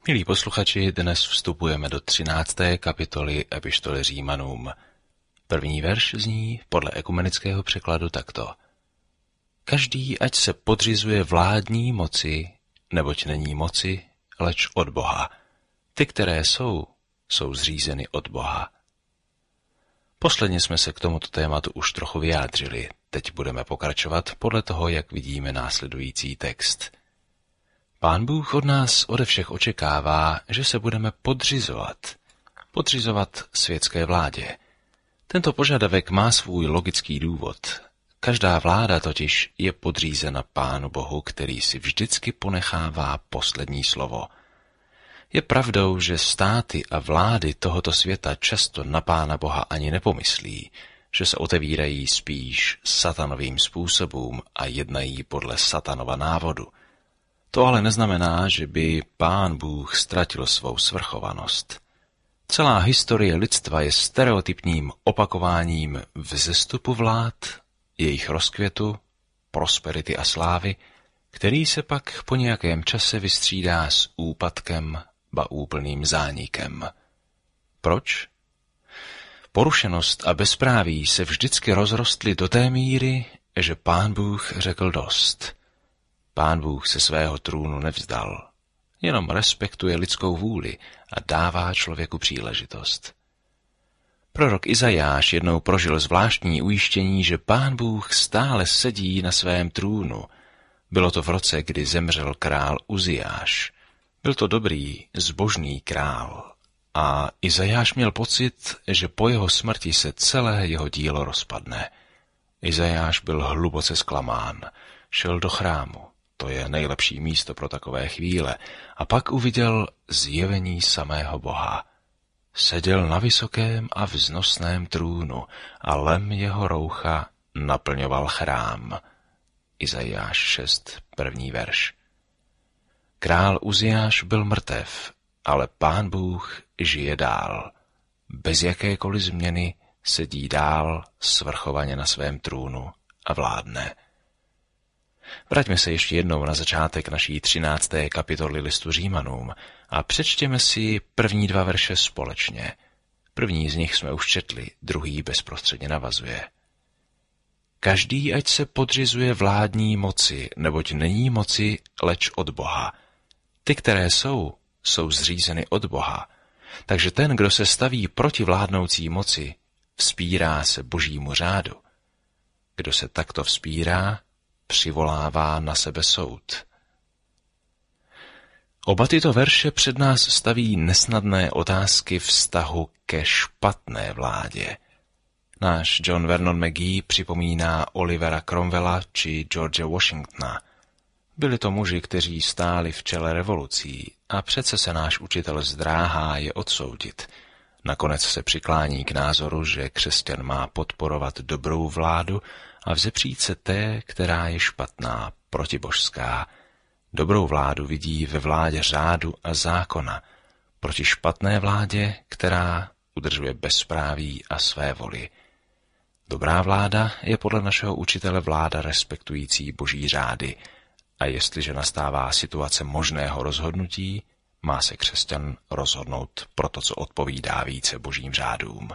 Milí posluchači, dnes vstupujeme do 13. kapitoly epištoly Římanům. První verš zní podle ekumenického překladu takto. Každý ať se podřizuje vládní moci, neboť není moci, leč od Boha. Ty, které jsou zřízeny od Boha. Posledně jsme se k tomuto tématu už trochu vyjádřili. Teď budeme pokračovat podle toho, jak vidíme následující text. Pán Bůh od nás ode všech očekává, že se budeme podřizovat světské vládě. Tento požadavek má svůj logický důvod. Každá vláda totiž je podřízena Pánu Bohu, který si vždycky ponechává poslední slovo. Je pravdou, že státy a vlády tohoto světa často na Pána Boha ani nepomyslí, že se otevírají spíš satanovým způsobům a jednají podle satanova návodu. To ale neznamená, že by Pán Bůh ztratil svou svrchovanost. Celá historie lidstva je stereotypním opakováním vzestupu vlád, jejich rozkvětu, prosperity a slávy, který se pak po nějakém čase vystřídá s úpadkem, ba úplným zánikem. Proč? Porušenost a bezpráví se vždycky rozrostly do té míry, že Pán Bůh řekl dost. Pán Bůh se svého trůnu nevzdal, jenom respektuje lidskou vůli a dává člověku příležitost. Prorok Izajáš jednou prožil zvláštní ujištění, že Pán Bůh stále sedí na svém trůnu. Bylo to v roce, kdy zemřel král Uziáš. Byl to dobrý, zbožný král. A Izajáš měl pocit, že po jeho smrti se celé jeho dílo rozpadne. Izajáš byl hluboce zklamán. Šel do chrámu. To je nejlepší místo pro takové chvíle. A pak uviděl zjevení samého Boha. Seděl na vysokém a vznosném trůnu a lem jeho roucha naplňoval chrám. Izajáš 6, 1. verš. Král Uziáš byl mrtev, ale Pán Bůh žije dál. Bez jakékoliv změny sedí dál svrchovaně na svém trůnu a vládne. Vraťme se ještě jednou na začátek naší 13. kapitoly listu Římanům a přečtěme si první 2 verše společně. První z nich jsme už četli, druhý bezprostředně navazuje. Každý ať se podřizuje vládní moci, neboť není moci, leč od Boha. Ty, které jsou zřízeny od Boha. Takže ten, kdo se staví proti vládnoucí moci, vzpírá se božímu řádu. Kdo se takto vzpírá, přivolává na sebe soud. Oba tyto verše před nás staví nesnadné otázky vztahu ke špatné vládě. Náš John Vernon McGee připomíná Olivera Cromwella či George Washingtona. Byli to muži, kteří stáli v čele revolucí a přece se náš učitel zdráhá je odsoudit. Nakonec se přiklání k názoru, že křesťan má podporovat dobrou vládu a vzepřít se té, která je špatná, protibožská. Dobrou vládu vidí ve vládě řádu a zákona, proti špatné vládě, která udržuje bezpráví a své voli. Dobrá vláda je podle našeho učitele vláda respektující boží řády a jestliže nastává situace možného rozhodnutí, má se křesťan rozhodnout pro to, co odpovídá více božím řádům.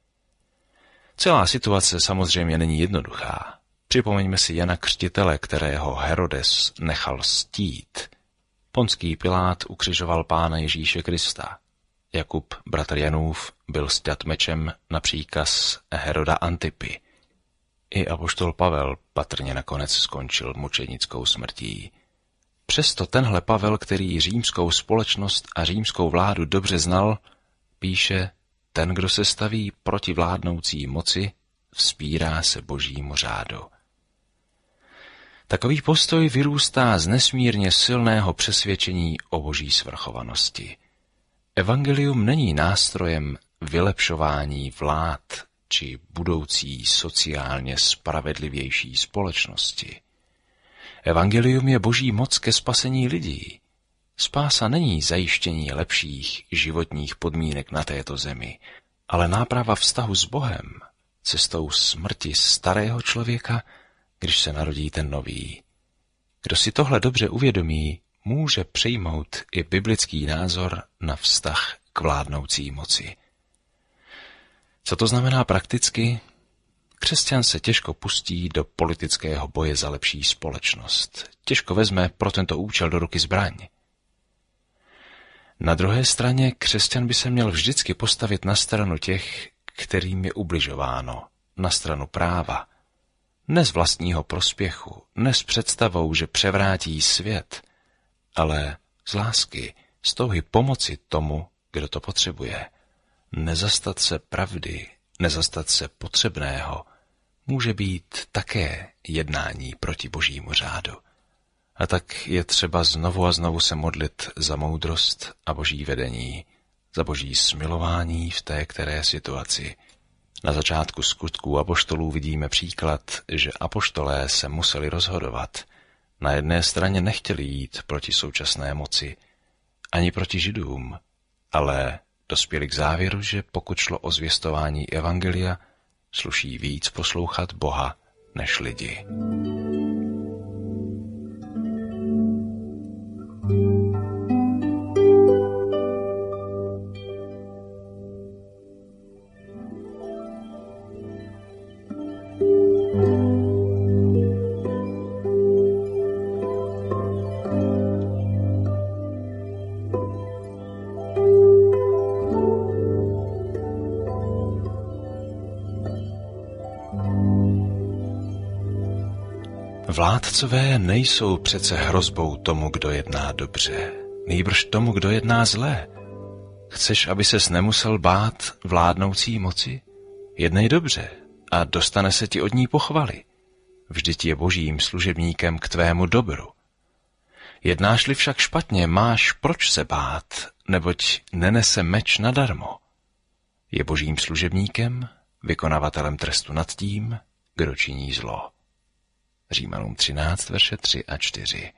Celá situace samozřejmě není jednoduchá. Připomeňme si Jana Křtitele, kterého Herodes nechal stít. Ponský Pilát ukřižoval Pána Ježíše Krista. Jakub, bratr Janův, byl sťat mečem na příkaz Heroda Antipy. I apoštol Pavel patrně nakonec skončil mučenickou smrtí. Přesto tenhle Pavel, který římskou společnost a římskou vládu dobře znal, píše: ten, kdo se staví proti vládnoucí moci, vzpírá se božímu řádu. Takový postoj vyrůstá z nesmírně silného přesvědčení o boží svrchovanosti. Evangelium není nástrojem vylepšování vlád či budoucí sociálně spravedlivější společnosti. Evangelium je boží moc ke spasení lidí. Spása není zajištění lepších životních podmínek na této zemi, ale náprava vztahu s Bohem, cestou smrti starého člověka, když se narodí ten nový. Kdo si tohle dobře uvědomí, může přijmout i biblický názor na vztah k vládnoucí moci. Co to znamená prakticky? Křesťan se těžko pustí do politického boje za lepší společnost. Těžko vezme pro tento účel do ruky zbraň. Na druhé straně křesťan by se měl vždycky postavit na stranu těch, kterým je ubližováno, na stranu práva. Ne z vlastního prospěchu, ne s představou, že převrátí svět, ale z lásky, z touhy pomoci tomu, kdo to potřebuje. Nezastat se pravdy, nezastat se potřebného, může být také jednání proti božímu řádu. A tak je třeba znovu a znovu se modlit za moudrost a boží vedení, za boží smilování v té které situaci. Na začátku Skutků apoštolů vidíme příklad, že apoštolé se museli rozhodovat. Na jedné straně nechtěli jít proti současné moci, ani proti Židům, ale dospěli k závěru, že pokud šlo o zvěstování evangelia, sluší víc poslouchat Boha než lidi. Vládcové nejsou přece hrozbou tomu, kdo jedná dobře, nýbrž tomu, kdo jedná zlé. Chceš, aby ses nemusel bát vládnoucí moci? Jednej dobře a dostane se ti od ní pochvaly. Vždyť je božím služebníkem k tvému dobru. Jednáš-li však špatně, máš proč se bát, neboť nenese meč nadarmo. Je božím služebníkem, vykonavatelem trestu nad tím, kdo činí zlo. Římanům 13, verše 3 a 4.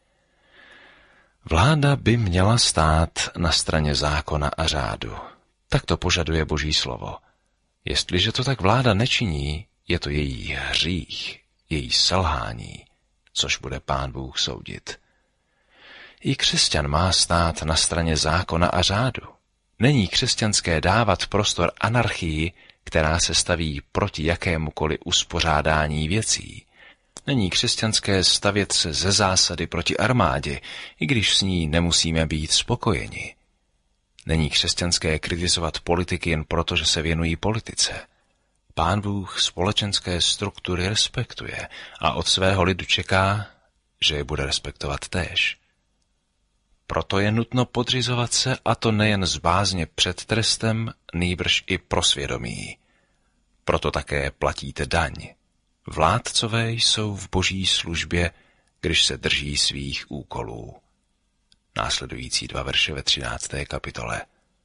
Vláda by měla stát na straně zákona a řádu. Tak to požaduje boží slovo. Jestliže to tak vláda nečiní, je to její hřích, její selhání, což bude Pán Bůh soudit. I křesťan má stát na straně zákona a řádu. Není křesťanské dávat prostor anarchii, která se staví proti jakémukoliv uspořádání věcí. Není křesťanské stavět se ze zásady proti armádě, i když s ní nemusíme být spokojeni. Není křesťanské kritizovat politiky jen proto, že se věnují politice. Pán Bůh společenské struktury respektuje a od svého lidu čeká, že je bude respektovat též. Proto je nutno podřizovat se, a to nejen z bázně před trestem, nýbrž i pro svědomí. Proto také platíte daň. Vládcové jsou v boží službě, když se drží svých úkolů. Následující 2 verše ve 13. kapitole.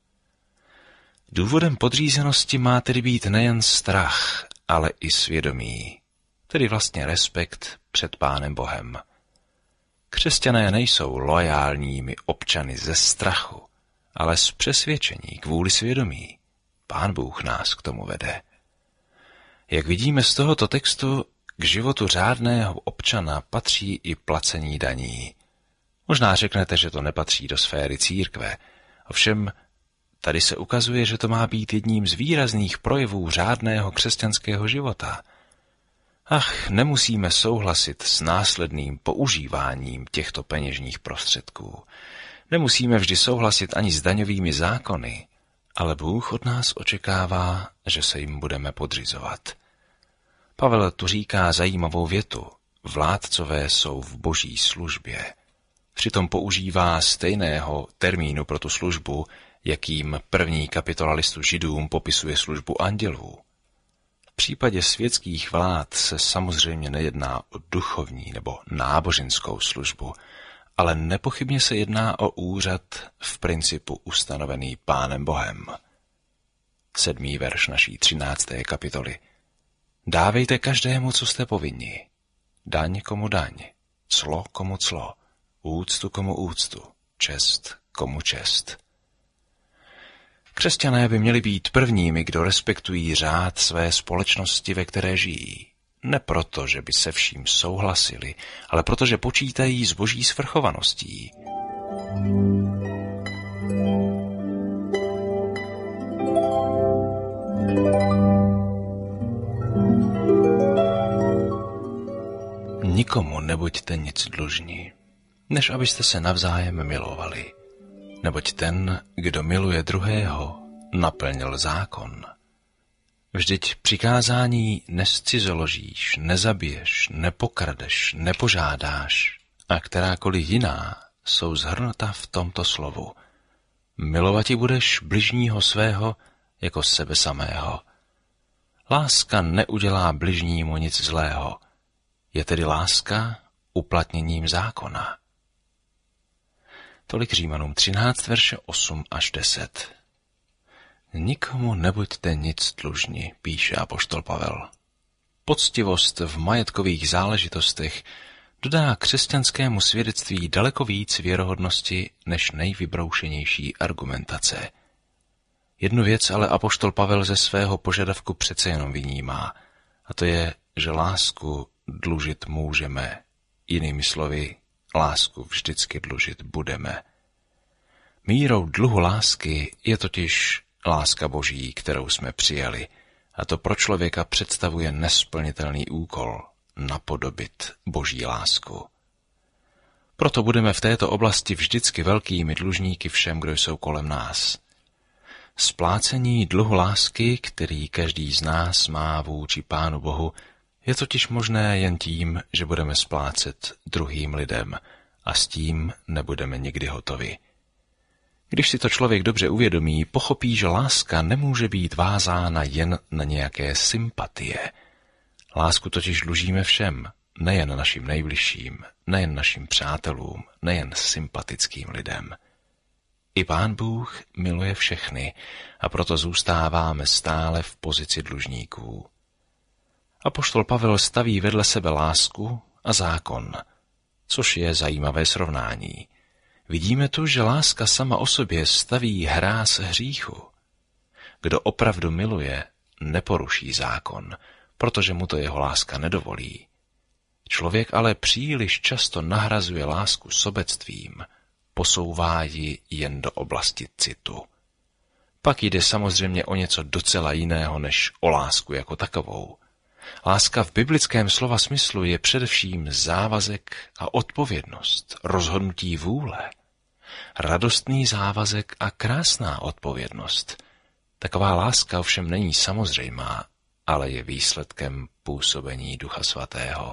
Důvodem podřízenosti má tedy být nejen strach, ale i svědomí, tedy vlastně respekt před Pánem Bohem. Křesťané nejsou loajálními občany ze strachu, ale z přesvědčení kvůli svědomí. Pán Bůh nás k tomu vede. Jak vidíme z tohoto textu, k životu řádného občana patří i placení daní. Možná řeknete, že to nepatří do sféry církve, ovšem tady se ukazuje, že to má být jedním z výrazných projevů řádného křesťanského života. Ach, nemusíme souhlasit s následným používáním těchto peněžních prostředků. Nemusíme vždy souhlasit ani s daňovými zákony, ale Bůh od nás očekává, že se jim budeme podřizovat. Pavel tu říká zajímavou větu. Vládcové jsou v boží službě. Přitom používá stejného termínu pro tu službu, jakým 1. kapitola listu Židům popisuje službu andělů. V případě světských vlád se samozřejmě nejedná o duchovní nebo náboženskou službu, ale nepochybně se jedná o úřad v principu ustanovený Pánem Bohem. 7. verš naší 13. kapitoly. Dávejte každému, co jste povinni. Daň komu daň, clo komu clo, úctu komu úctu, čest komu čest. Křesťané by měli být prvními, kdo respektují řád své společnosti, ve které žijí. Ne proto, že by se vším souhlasili, ale protože počítají s boží svrchovaností. Nikomu nebuďte nic dlužní, než abyste se navzájem milovali. Neboť ten, kdo miluje druhého, naplnil zákon. Vždyť přikázání nezcizoložíš, nezabiješ, nepokradeš, nepožádáš a kterákoliv jiná jsou shrnuta v tomto slovu. Milovati budeš bližního svého jako sebe samého. Láska neudělá bližnímu nic zlého. Je tedy láska uplatněním zákona. Tolik Římanům 13, verše 8 až 10. Nikomu nebuďte nic dlužni, píše apoštol Pavel. Poctivost v majetkových záležitostech dodá křesťanskému svědectví daleko víc věrohodnosti než nejvybroušenější argumentace. Jednu věc ale apoštol Pavel ze svého požadavku přece jenom vynímá, a to je, že lásku dlužit můžeme. Jinými slovy, lásku vždycky dlužit budeme. Mírou dluhu lásky je totiž láska Boží, kterou jsme přijali, a to pro člověka představuje nesplnitelný úkol napodobit Boží lásku. Proto budeme v této oblasti vždycky velkými dlužníky všem, kdo jsou kolem nás. Splácení dluhu lásky, který každý z nás má vůči Pánu Bohu, je totiž možné jen tím, že budeme splácet druhým lidem a s tím nebudeme nikdy hotovi. Když si to člověk dobře uvědomí, pochopí, že láska nemůže být vázána jen na nějaké sympatie. Lásku totiž dlužíme všem, nejen našim nejbližším, nejen našim přátelům, nejen sympatickým lidem. I Pán Bůh miluje všechny a proto zůstáváme stále v pozici dlužníků. Apoštol Pavel staví vedle sebe lásku a zákon, což je zajímavé srovnání. Vidíme tu, že láska sama o sobě staví hráz hříchu. Kdo opravdu miluje, neporuší zákon, protože mu to jeho láska nedovolí. Člověk ale příliš často nahrazuje lásku sobectvím, posouvá ji jen do oblasti citu. Pak jde samozřejmě o něco docela jiného než o lásku jako takovou. Láska v biblickém slova smyslu je především závazek a odpovědnost, rozhodnutí vůle. Radostný závazek a krásná odpovědnost. Taková láska ovšem není samozřejmá, ale je výsledkem působení Ducha Svatého.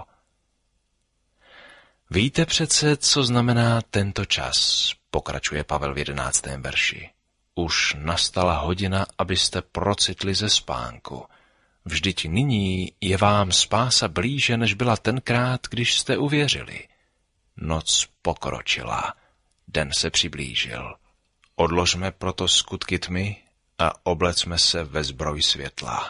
Víte přece, co znamená tento čas, pokračuje Pavel v 11. verši. Už nastala hodina, abyste procitli ze spánku. Vždyť nyní je vám spása blíže, než byla tenkrát, když jste uvěřili. Noc pokročila, den se přiblížil. Odložme proto skutky tmy a oblecme se ve zbroj světla.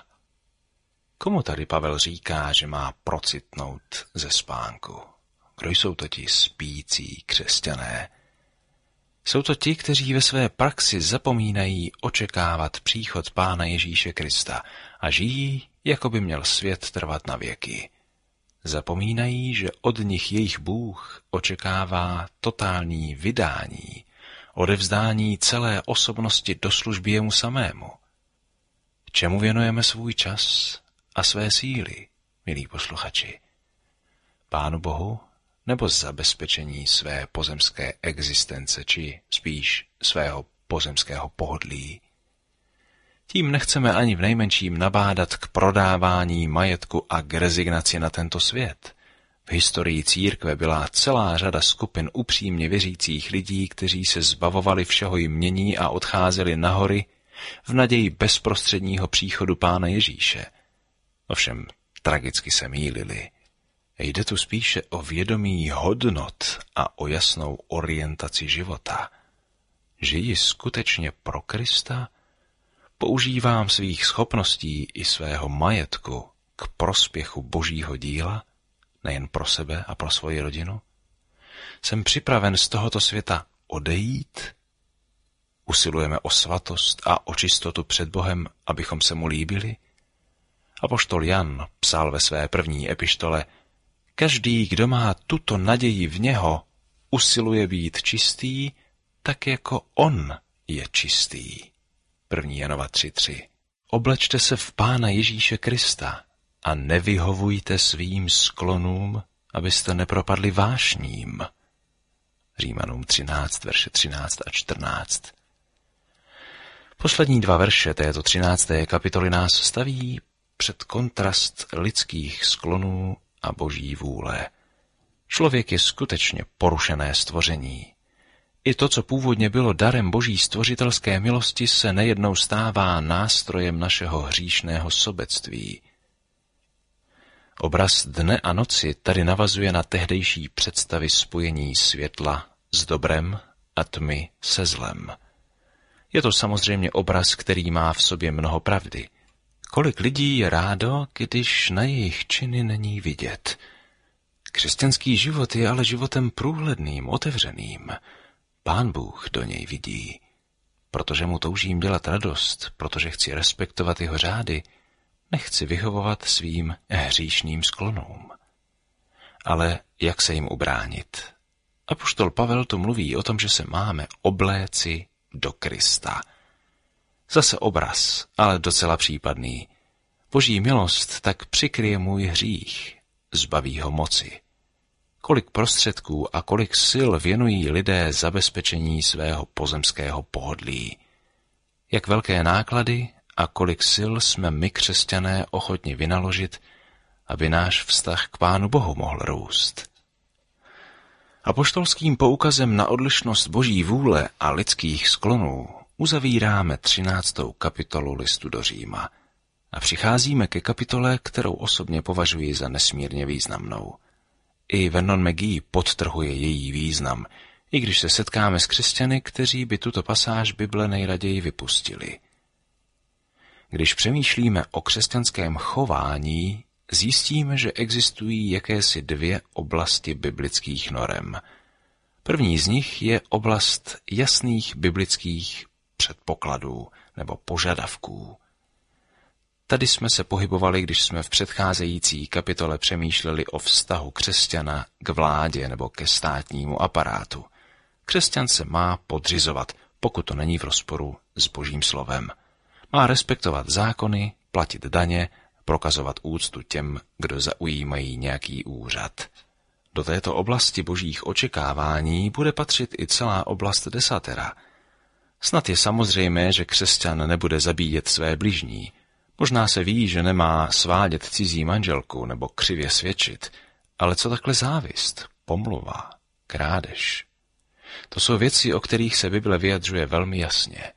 Komu tady Pavel říká, že má procitnout ze spánku? Kdo jsou to ti spící křesťané? Jsou to ti, kteří ve své praxi zapomínají očekávat příchod Pána Ježíše Krista a žijí, jako by měl svět trvat na věky. Zapomínají, že od nich jejich Bůh očekává totální vydání, odevzdání celé osobnosti do služby jemu samému. Čemu věnujeme svůj čas a své síly, milí posluchači? Pánu Bohu nebo zabezpečení své pozemské existence, či spíš svého pozemského pohodlí? Tím nechceme ani v nejmenším nabádat k prodávání majetku a k rezignaci na tento svět. V historii církve byla celá řada skupin upřímně věřících lidí, kteří se zbavovali všeho jmění a odcházeli na hory v naději bezprostředního příchodu Pána Ježíše. Ovšem tragicky se mýlili. Jde tu spíše o vědomí hodnot a o jasnou orientaci života. Žiji skutečně pro Krista? Používám svých schopností i svého majetku k prospěchu Božího díla, nejen pro sebe a pro svoji rodinu? Jsem připraven z tohoto světa odejít? Usilujeme o svatost a o čistotu před Bohem, abychom se mu líbili? Apoštol Jan psal ve své první epištole: každý, kdo má tuto naději v něho, usiluje být čistý, tak jako on je čistý. 1. Janova 3:3. Oblečte se v Pána Ježíše Krista a nevyhovujte svým sklonům, abyste nepropadli vášním. Římanům 13, verše 13 a 14. Poslední 2 verše této 13. kapitoly nás staví před kontrast lidských sklonů a boží vůle. Člověk je skutečně porušené stvoření. I to, co původně bylo darem boží stvořitelské milosti, se nejednou stává nástrojem našeho hříšného sobectví. Obraz dne a noci tady navazuje na tehdejší představy spojení světla s dobrem a tmy se zlem. Je to samozřejmě obraz, který má v sobě mnoho pravdy. Kolik lidí je rádo, když na jejich činy není vidět. Křesťanský život je ale životem průhledným, otevřeným. Pán Bůh do něj vidí. Protože mu toužím dělat radost, protože chci respektovat jeho řády, nechci vyhovovat svým hříšným sklonům. Ale jak se jim ubránit? Apoštol Pavel tu mluví o tom, že se máme obléci do Krista. Zase obraz, ale docela případný. Boží milost tak přikryje můj hřích, zbaví ho moci. Kolik prostředků a kolik sil věnují lidé zabezpečení svého pozemského pohodlí. Jak velké náklady a kolik sil jsme my, křesťané, ochotni vynaložit, aby náš vztah k Pánu Bohu mohl růst. Apoštolským poukazem na odlišnost boží vůle a lidských sklonů uzavíráme 13. kapitolu listu do Říma a přicházíme ke kapitole, kterou osobně považuji za nesmírně významnou. I Vernon McGee podtrhuje její význam, i když se setkáme s křesťany, kteří by tuto pasáž Bible nejraději vypustili. Když přemýšlíme o křesťanském chování, zjistíme, že existují jakési 2 oblasti biblických norem. První z nich je oblast jasných biblických předpokladů nebo požadavků. Tady jsme se pohybovali, když jsme v předcházející kapitole přemýšleli o vztahu křesťana k vládě nebo ke státnímu aparátu. Křesťan se má podřizovat, pokud to není v rozporu s božím slovem. Má respektovat zákony, platit daně, prokazovat úctu těm, kdo zaujímají nějaký úřad. Do této oblasti božích očekávání bude patřit i celá oblast desatera. Snad je samozřejmé, že křesťan nebude zabíjet své bližní. Možná se ví, že nemá svádět cizí manželku nebo křivě svědčit, ale co takhle závist, pomluva, krádež? To jsou věci, o kterých se Bible vyjadřuje velmi jasně.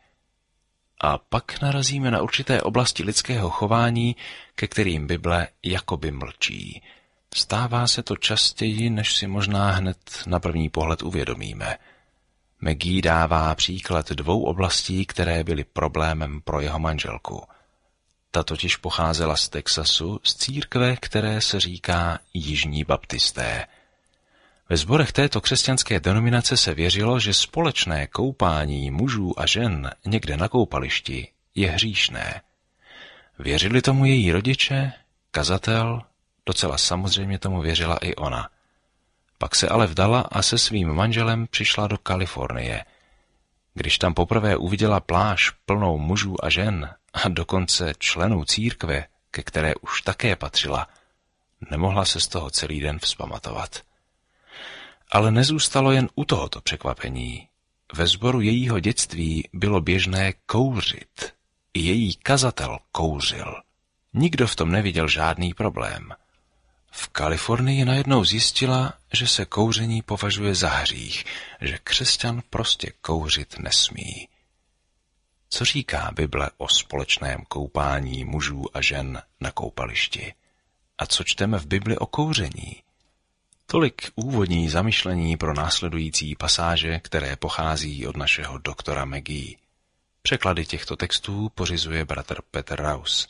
A pak narazíme na určité oblasti lidského chování, ke kterým Bible jakoby mlčí. Stává se to častěji, než si možná hned na první pohled uvědomíme. McGee dává příklad 2 oblastí, které byly problémem pro jeho manželku. Ta totiž pocházela z Texasu, z církve, které se říká Jižní baptisté. Ve sborech této křesťanské denominace se věřilo, že společné koupání mužů a žen někde na koupališti je hříšné. Věřili tomu její rodiče, kazatel, docela samozřejmě tomu věřila i ona. Pak se ale vdala a se svým manželem přišla do Kalifornie. Když tam poprvé uviděla pláž plnou mužů a žen a dokonce členů církve, ke které už také patřila, nemohla se z toho celý den vzpamatovat. Ale nezůstalo jen u tohoto překvapení. Ve sboru jejího dětství bylo běžné kouřit. I její kazatel kouřil. Nikdo v tom neviděl žádný problém. V Kalifornii najednou zjistila, že se kouření považuje za hřích, že křesťan prostě kouřit nesmí. Co říká Bible o společném koupání mužů a žen na koupališti? A co čteme v Bibli o kouření? Tolik úvodní zamyšlení pro následující pasáže, které pochází od našeho doktora McGee. Překlady těchto textů pořizuje bratr Peter Raus.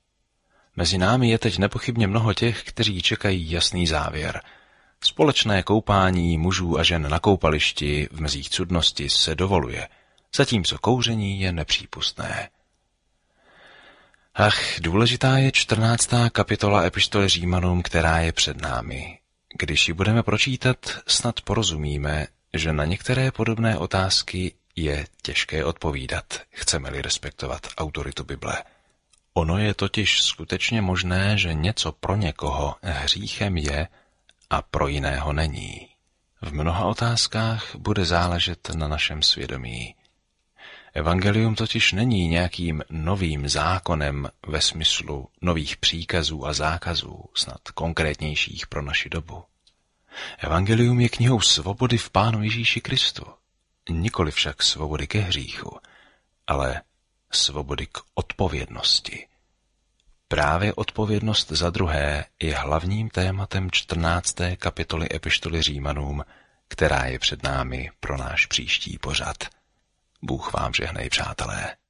Mezi námi je teď nepochybně mnoho těch, kteří čekají jasný závěr. Společné koupání mužů a žen na koupališti v mezích cudnosti se dovoluje, zatímco kouření je nepřípustné. Ach, důležitá je 14. kapitola epištoly Římanům, která je před námi. Když ji budeme pročítat, snad porozumíme, že na některé podobné otázky je těžké odpovídat, chceme-li respektovat autoritu Bible. Ono je totiž skutečně možné, že něco pro někoho hříchem je a pro jiného není. V mnoha otázkách bude záležet na našem svědomí. Evangelium totiž není nějakým novým zákonem ve smyslu nových příkazů a zákazů, snad konkrétnějších pro naši dobu. Evangelium je knihou svobody v Pánu Ježíši Kristu. Nikoli však svobody ke hříchu, ale svobody k odpovědnosti. Právě odpovědnost za druhé je hlavním tématem 14. kapitoly epištoly Římanům, která je před námi pro náš příští pořad. Bůh vám žehnej, přátelé.